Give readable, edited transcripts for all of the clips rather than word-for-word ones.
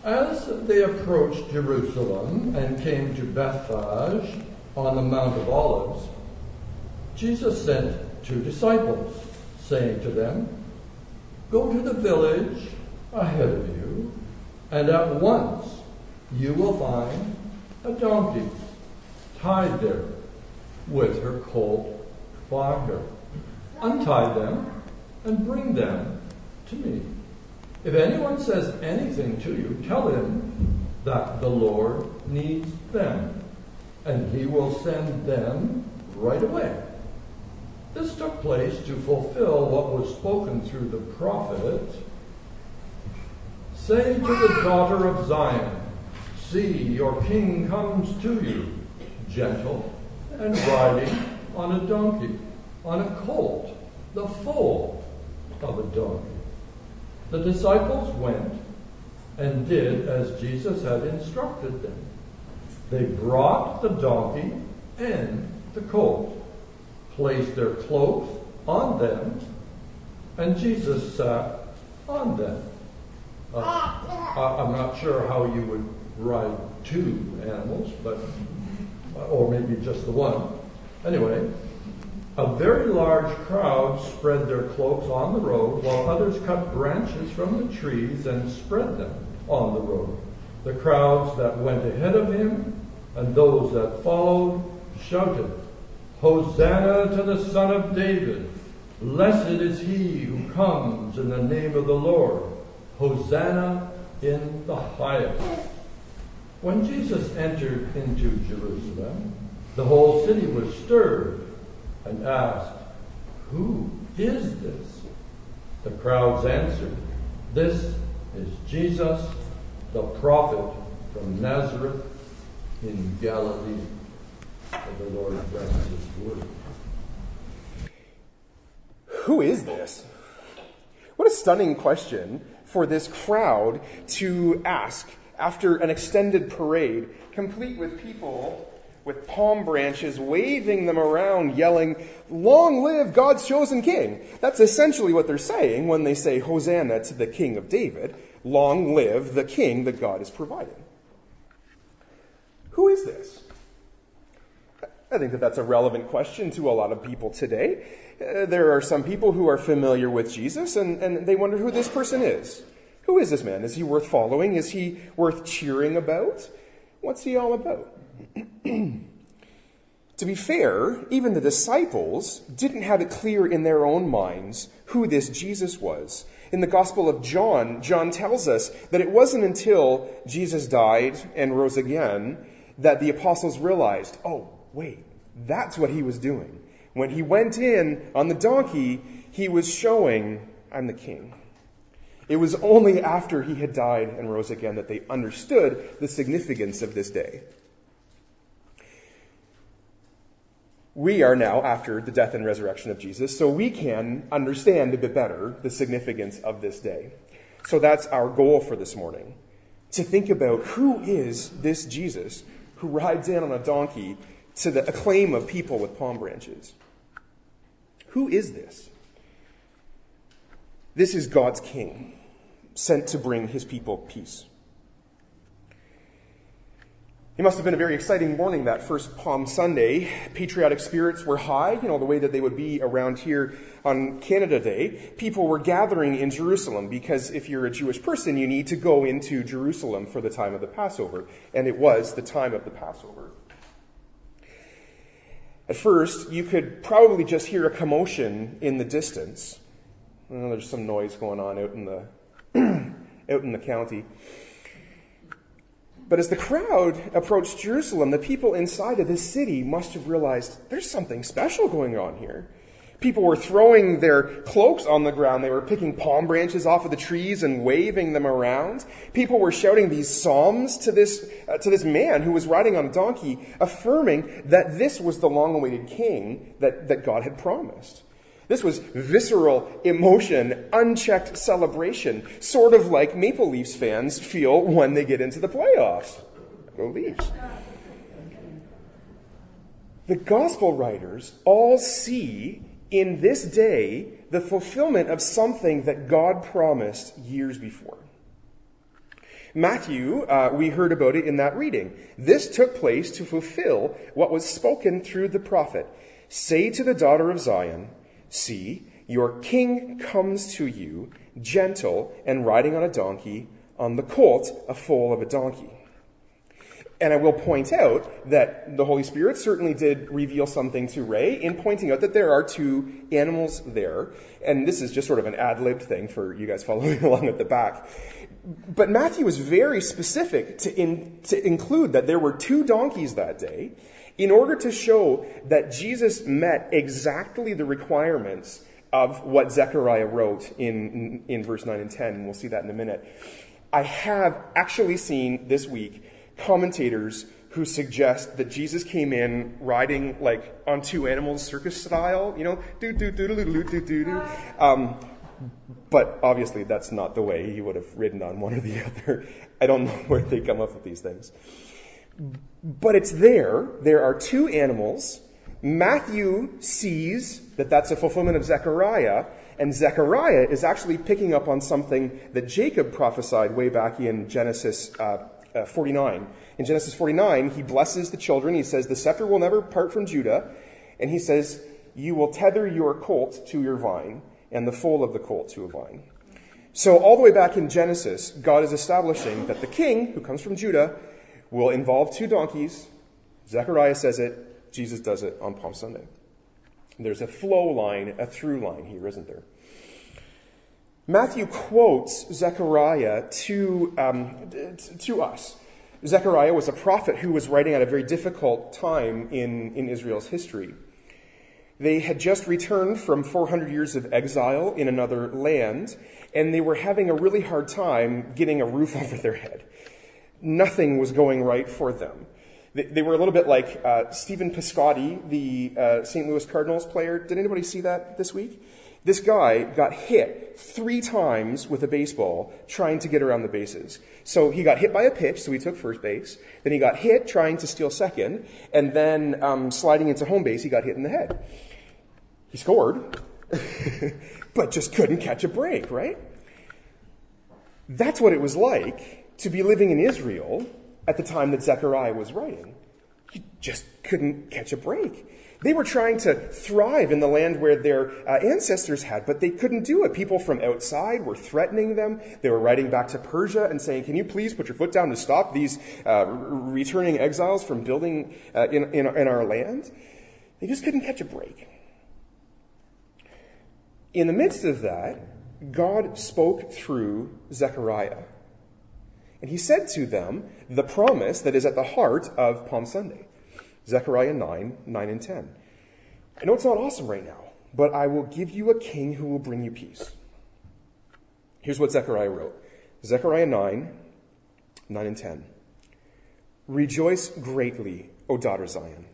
As they approached Jerusalem and came to Bethphage on the Mount of Olives, Jesus sent 2 disciples, saying to them, "Go to the village ahead of you, and at once you will find a donkey tied there with her colt by her. Untie them and bring them to me. If anyone says anything to you, tell him that the Lord needs them, and he will send them right away." This took place to fulfill what was spoken through the prophet. "Say to the daughter of Zion, see, your king comes to you, gentle and riding on a donkey, on a colt, the foal of a donkey." The disciples went and did as Jesus had instructed them. They brought the donkey and the colt, placed their cloaks on them, and Jesus sat on them. I'm not sure how you would ride 2 animals, or maybe just the one. Anyway, a very large crowd spread their cloaks on the road, while others cut branches from the trees and spread them on the road. The crowds that went ahead of him and those that followed shouted, "Hosanna to the Son of David! Blessed is he who comes in the name of the Lord! Hosanna in the highest!" When Jesus entered into Jerusalem, the whole city was stirred and asked, "Who is this?" The crowds answered, "This is Jesus, the prophet from Nazareth in Galilee." May the Lord bless his word. Who is this? What a stunning question for this crowd to ask after an extended parade, complete with people with palm branches, waving them around, yelling, "Long live God's chosen king." That's essentially what they're saying when they say, "Hosanna to the King of David." Long live the king that God is providing. Who is this? I think that that's a relevant question to a lot of people today. There are some people who are familiar with Jesus, and they wonder who this person is. Who is this man? Is he worth following? Is he worth cheering about? What's he all about? To be fair, even the disciples didn't have it clear in their own minds who this Jesus was. In the Gospel of John, John tells us that it wasn't until Jesus died and rose again that the apostles realized, oh, wait, that's what he was doing. When he went in on the donkey, he was showing, "I'm the king." It was only after he had died and rose again that they understood the significance of this day. We are now after the death and resurrection of Jesus, so we can understand a bit better the significance of this day. So that's our goal for this morning, to think about who is this Jesus who rides in on a donkey to the acclaim of people with palm branches. Who is this? This is God's king, sent to bring his people peace. It must have been a very exciting morning that first Palm Sunday. Patriotic spirits were high, the way that they would be around here on Canada Day. People were gathering in Jerusalem because if you're a Jewish person, you need to go into Jerusalem for the time of the Passover. And it was the time of the Passover. At first, you could probably just hear a commotion in the distance. There's some noise going on out in the county. But as the crowd approached Jerusalem, the people inside of this city must have realized there's something special going on here. People were throwing their cloaks on the ground. They were picking palm branches off of the trees and waving them around. People were shouting these psalms to this man who was riding on a donkey, affirming that this was the long-awaited king that God had promised. This was visceral emotion, unchecked celebration, sort of like Maple Leafs fans feel when they get into the playoffs. Go Leafs. The gospel writers all see in this day the fulfillment of something that God promised years before. Matthew, we heard about it in that reading. This took place to fulfill what was spoken through the prophet. Say to the daughter of Zion, see, your king comes to you, gentle and riding on a donkey, on the colt, a foal of a donkey. And I will point out that the Holy Spirit certainly did reveal something to Ray in pointing out that there are two animals there. And this is just sort of an ad-libbed thing for you guys following along at the back. But Matthew was very specific to include that there were two donkeys that day in order to show that Jesus met exactly the requirements of what Zechariah wrote in verse 9 and 10. And we'll see that in a minute. I have actually seen this week commentators who suggest that Jesus came in riding like on two animals, circus style, but obviously that's not the way he would have ridden on one or the other. I don't know where they come up with these things. But it's there. There are two animals. Matthew sees that that's a fulfillment of Zechariah, and Zechariah is actually picking up on something that Jacob prophesied way back in Genesis 49. In Genesis 49, he blesses the children. He says, the scepter will never part from Judah. And he says, you will tether your colt to your vine, and the foal of the colt to a vine. So all the way back in Genesis, God is establishing that the king, who comes from Judah, will involve two donkeys. Zechariah says it. Jesus does it on Palm Sunday. There's a flow line, a through line here, isn't there? Matthew quotes Zechariah to us. Zechariah was a prophet who was writing at a very difficult time in Israel's history. They had just returned from 400 years of exile in another land, and they were having a really hard time getting a roof over their head. Nothing was going right for them. They were a little bit like Stephen Piscotty, the St. Louis Cardinals player. Did anybody see that this week? This guy got hit 3 times with a baseball trying to get around the bases. So he got hit by a pitch, so he took first base. Then he got hit trying to steal second. And then sliding into home base, he got hit in the head. He scored, but just couldn't catch a break, right? That's what it was like to be living in Israel at the time that Zechariah was writing. He just couldn't catch a break. They were trying to thrive in the land where their ancestors had, but they couldn't do it. People from outside were threatening them. They were writing back to Persia and saying, can you please put your foot down to stop these returning exiles from building in our land? They just couldn't catch a break. In the midst of that, God spoke through Zechariah. And he said to them the promise that is at the heart of Palm Sunday. Zechariah 9 and 10. I know it's not awesome right now, but I will give you a king who will bring you peace. Here's what Zechariah wrote. Zechariah 9 and 10. Rejoice greatly, O daughter Zion.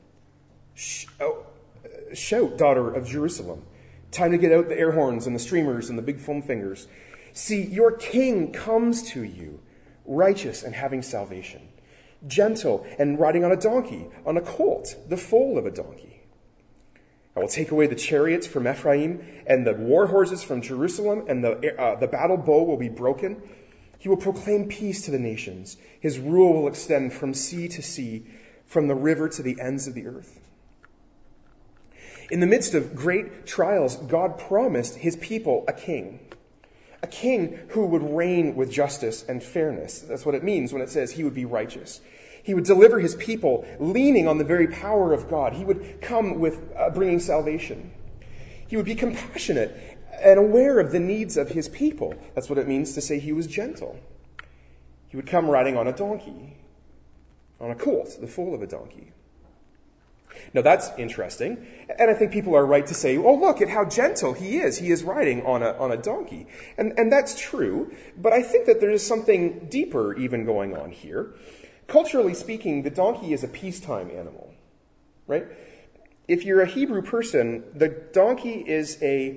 Shout, daughter of Jerusalem. Time to get out the air horns and the streamers and the big foam fingers. See, your king comes to you, righteous and having salvation, gentle and riding on a donkey, on a colt, the foal of a donkey. I will take away the chariots from Ephraim and the war horses from Jerusalem, and the battle bow will be broken. He will proclaim peace to the nations. His rule will extend from sea to sea, from the river to the ends of the earth. In the midst of great trials, God promised his people a king who would reign with justice and fairness. That's what it means when it says he would be righteous. He would deliver his people leaning on the very power of God. He would come with bringing salvation. He would be compassionate and aware of the needs of his people. That's what it means to say he was gentle. He would come riding on a donkey, on a colt, the foal of a donkey. Now that's interesting, and I think people are right to say, oh, look at how gentle he is. He is riding on a donkey. And that's true, but I think that there is something deeper even going on here. Culturally speaking, the donkey is a peacetime animal, right? If you're a Hebrew person, the donkey is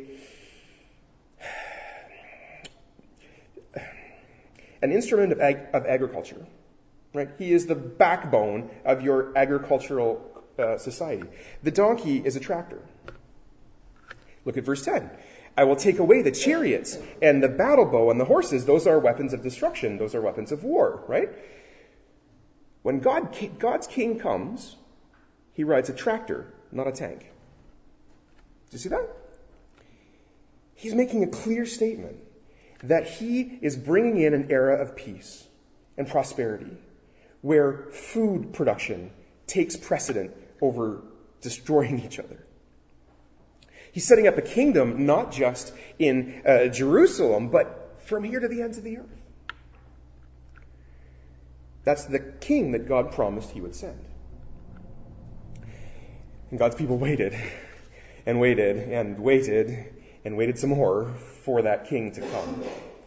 an instrument of agriculture, right? He is the backbone of your agricultural society. The donkey is a tractor. Look at verse 10. I will take away the chariots and the battle bow and the horses. Those are weapons of destruction. Those are weapons of war, right? When God's king comes, he rides a tractor, not a tank. Do you see that? He's making a clear statement that he is bringing in an era of peace and prosperity where food production takes precedent over destroying each other. He's setting up a kingdom not just in Jerusalem, but from here to the ends of the earth. That's the king that God promised he would send. And God's people waited and waited and waited and waited some more for that king to come.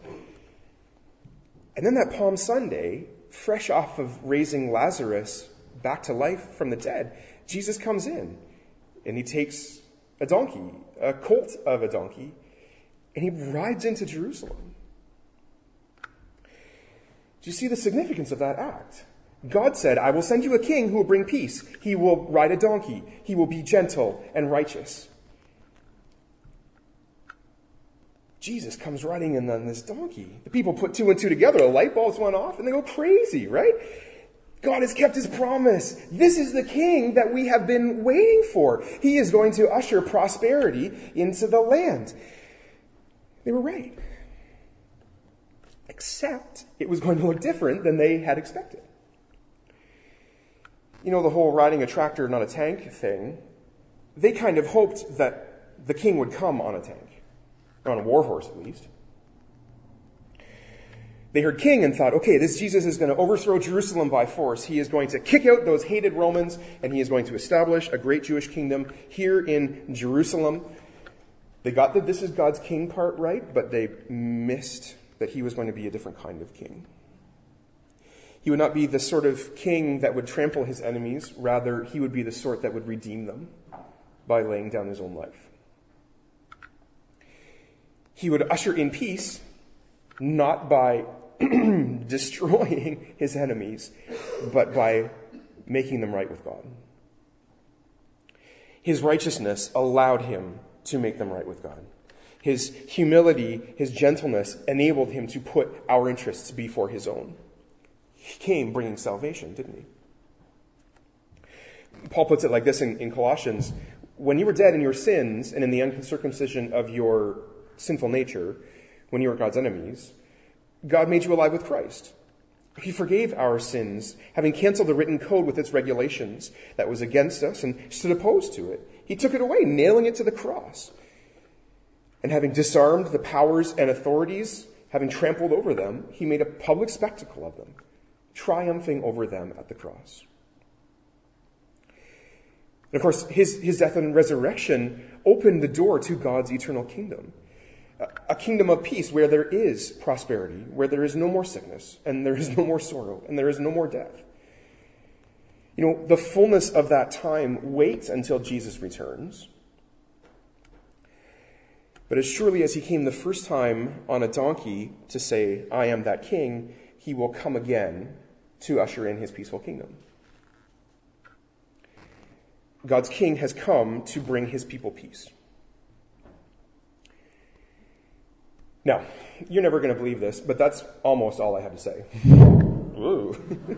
And then that Palm Sunday, fresh off of raising Lazarus back to life from the dead, Jesus comes in and he takes a donkey, a colt of a donkey, and he rides into Jerusalem. Do you see the significance of that act? God said, I will send you a king who will bring peace. He will ride a donkey. He will be gentle and righteous. Jesus comes riding in on this donkey. The people put two and two together. The light bulbs went off and they go crazy, right? God has kept his promise. This is the king that we have been waiting for. He is going to usher prosperity into the land. They were right. Except it was going to look different than they had expected. You know, the whole riding a tractor, not a tank thing, they kind of hoped that the king would come on a tank, or on a war horse at least. They heard king and thought, okay, this Jesus is going to overthrow Jerusalem by force. He is going to kick out those hated Romans, and he is going to establish a great Jewish kingdom here in Jerusalem. They got that this is God's king part right, but they missed that he was going to be a different kind of king. He would not be the sort of king that would trample his enemies. Rather, he would be the sort that would redeem them by laying down his own life. He would usher in peace, not by destroying his enemies, but by making them right with God. His righteousness allowed him to make them right with God. His humility, his gentleness enabled him to put our interests before his own. He came bringing salvation, didn't he? Paul puts it like this in Colossians. When you were dead in your sins and in the uncircumcision of your sinful nature, when you were God's enemies, God made you alive with Christ. He forgave our sins, having canceled the written code with its regulations that was against us and stood opposed to it. He took it away, nailing it to the cross. And having disarmed the powers and authorities, having trampled over them, he made a public spectacle of them, triumphing over them at the cross. And of course, his death and resurrection opened the door to God's eternal kingdom. A kingdom of peace where there is prosperity, where there is no more sickness, and there is no more sorrow, and there is no more death. You know, the fullness of that time waits until Jesus returns. But as surely as he came the first time on a donkey to say, I am that king, he will come again to usher in his peaceful kingdom. God's king has come to bring his people peace. Now, you're never going to believe this, but that's almost all I have to say. Ooh.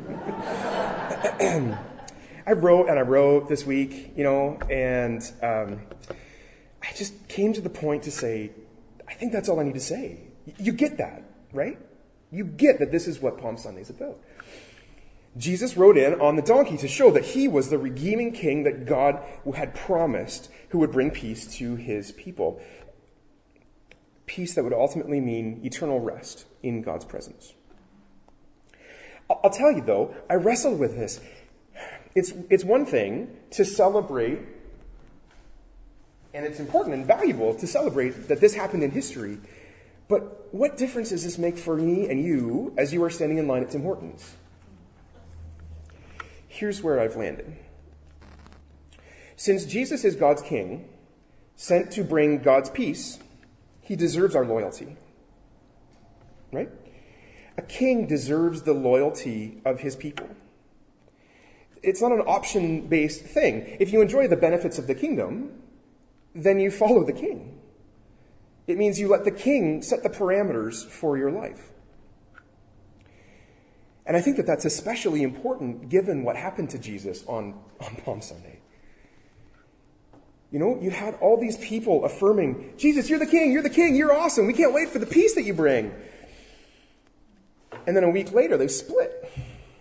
I wrote this week, and I just came to the point to say, I think that's all I need to say. You get that, right? You get that this is what Palm Sunday is about. Jesus rode in on the donkey to show that he was the redeeming king that God had promised who would bring peace to his people. Peace that would ultimately mean eternal rest in God's presence. I'll tell you, though, I wrestled with this. It's one thing to celebrate, and it's important and valuable to celebrate that this happened in history, but what difference does this make for me and you as you are standing in line at Tim Hortons? Here's where I've landed. Since Jesus is God's king, sent to bring God's peace, he deserves our loyalty. Right? A king deserves the loyalty of his people. It's not an option-based thing. If you enjoy the benefits of the kingdom, then you follow the king. It means you let the king set the parameters for your life. And I think that that's especially important given what happened to Jesus on Palm Sunday. You know, you had all these people affirming, Jesus, you're the king, you're awesome, we can't wait for the peace that you bring. And then a week later, they split.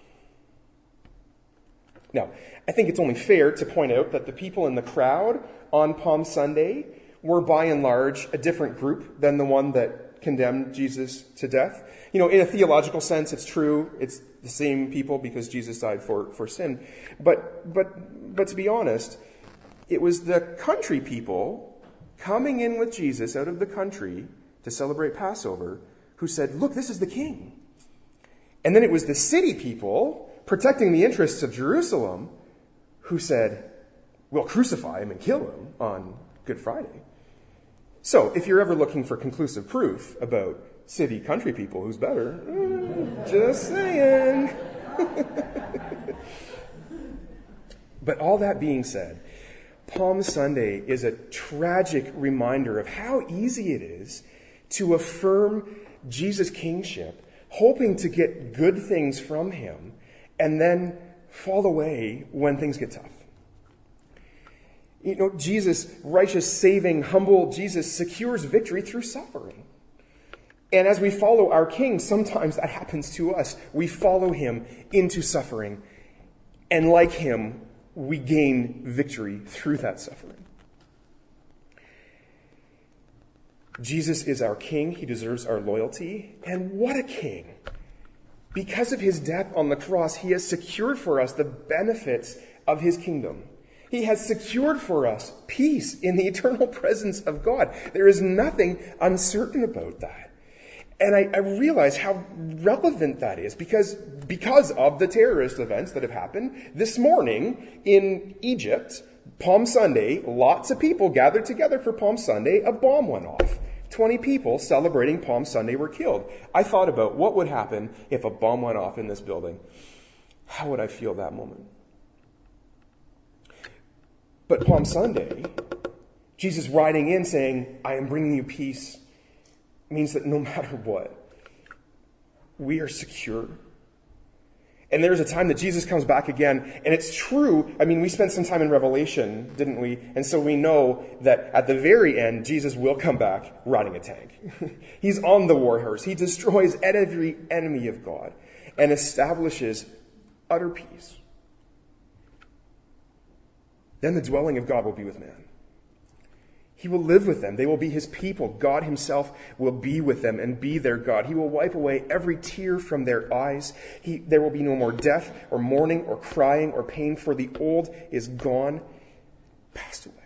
Now, I think it's only fair to point out that the people in the crowd on Palm Sunday were by and large a different group than the one that condemned Jesus to death. You know, in a theological sense, it's true. It's the same people because Jesus died for sin. But to be honest, it was the country people coming in with Jesus out of the country to celebrate Passover who said, look, this is the king. And then it was the city people protecting the interests of Jerusalem who said, we'll crucify him and kill him on Good Friday. So if you're ever looking for conclusive proof about city-country people, who's better? Just saying. But all that being said, Palm Sunday is a tragic reminder of how easy it is to affirm Jesus' kingship, hoping to get good things from him, and then fall away when things get tough. You know, Jesus, righteous, saving, humble Jesus, secures victory through suffering. And as we follow our King, sometimes that happens to us. We follow him into suffering. And like him, we gain victory through that suffering. Jesus is our King. He deserves our loyalty. And what a King! Because of his death on the cross, he has secured for us the benefits of his kingdom. He has secured for us peace in the eternal presence of God. There is nothing uncertain about that. And I realize how relevant that is because of the terrorist events that have happened this morning in Egypt. Palm Sunday, lots of people gathered together for Palm Sunday. A bomb went off. 20 people celebrating Palm Sunday were killed. I thought about what would happen if a bomb went off in this building. How would I feel that moment? But Palm Sunday, Jesus riding in saying, I am bringing you peace, means that no matter what, we are secure. And there's a time that Jesus comes back again, and it's true. I mean, we spent some time in Revelation, didn't we? And so we know that at the very end, Jesus will come back riding a tank. He's on the war horse. He destroys every enemy of God and establishes utter peace. Then the dwelling of God will be with man. He will live with them. They will be his people. God himself will be with them and be their God. He will wipe away every tear from their eyes. There will be no more death or mourning or crying or pain, for the old is gone, passed away.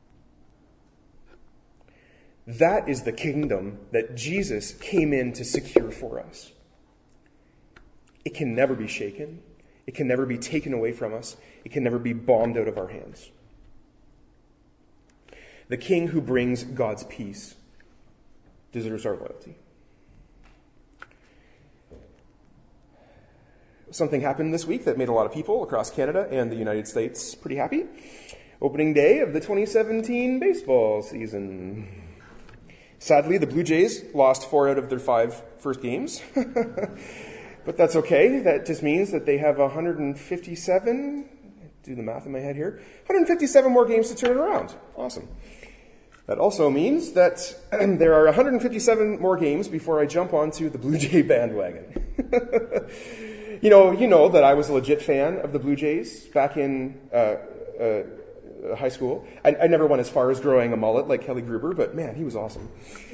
That is the kingdom that Jesus came in to secure for us. It can never be shaken. It can never be taken away from us. It can never be bombed out of our hands. The king who brings God's peace deserves our loyalty. Something happened this week that made a lot of people across Canada and the United States pretty happy. Opening day of the 2017 baseball season. Sadly, the Blue Jays lost 4 out of their 5 first games. But that's okay. That just means that they have 157, do the math in my head here, 157 more games to turn it around. Awesome. That also means that there are 157 more games before I jump onto the Blue Jay bandwagon. You know that I was a legit fan of the Blue Jays back in high school. I never went as far as growing a mullet like Kelly Gruber, but man, he was awesome.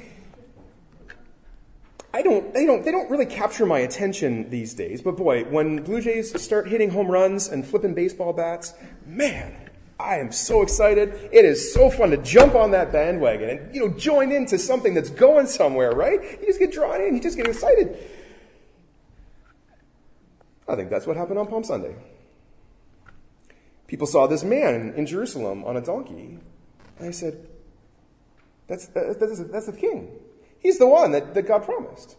They don't really capture my attention these days, but boy, when Blue Jays start hitting home runs and flipping baseball bats, man, I am so excited. It is so fun to jump on that bandwagon and, join into something that's going somewhere, right? You just get drawn in, you just get excited. I think that's what happened on Palm Sunday. People saw this man in Jerusalem on a donkey, and I said, that's the king. He's the one that God promised.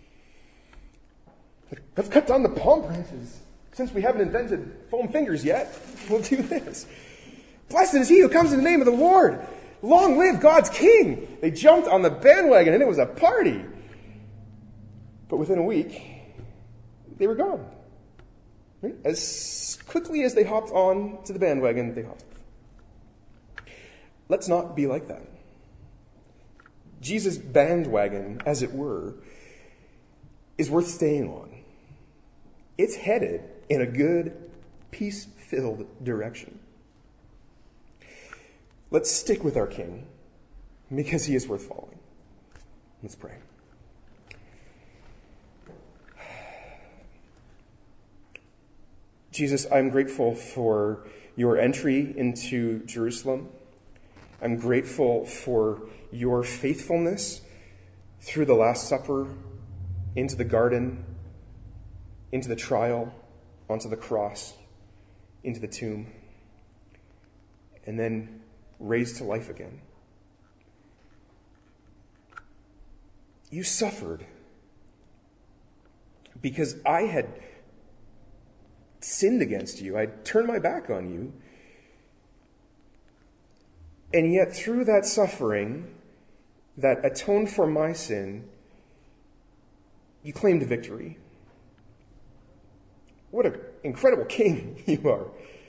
Let's cut down the palm branches. Since we haven't invented foam fingers yet, we'll do this. Blessed is he who comes in the name of the Lord. Long live God's king! They jumped on the bandwagon and it was a party. But within a week, they were gone. Right? As quickly as they hopped on to the bandwagon, they hopped off. Let's not be like that. Jesus' bandwagon, as it were, is worth staying on. It's headed in a good, peace-filled direction. Let's stick with our King, because he is worth following. Let's pray. Jesus, I'm grateful for your entry into Jerusalem. I'm grateful for your faithfulness through the Last Supper, into the garden, into the trial, onto the cross, into the tomb, and then raised to life again. You suffered because I had sinned against you. I turned my back on you. And yet through that suffering that atoned for my sin, you claimed victory. What an incredible king you are.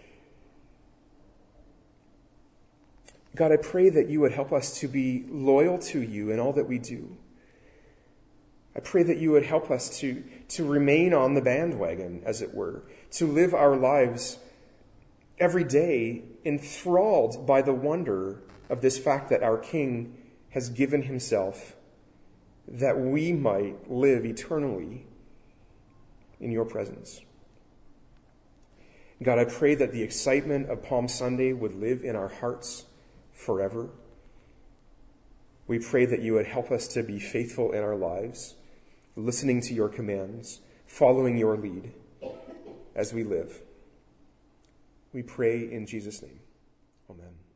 God, I pray that you would help us to be loyal to you in all that we do. I pray that you would help us to remain on the bandwagon, as it were, to live our lives every day enthralled by the wonder of this fact that our King has given himself that we might live eternally in your presence. God, I pray that the excitement of Palm Sunday would live in our hearts forever. We pray that you would help us to be faithful in our lives, listening to your commands, following your lead as we live. We pray in Jesus' name. Amen.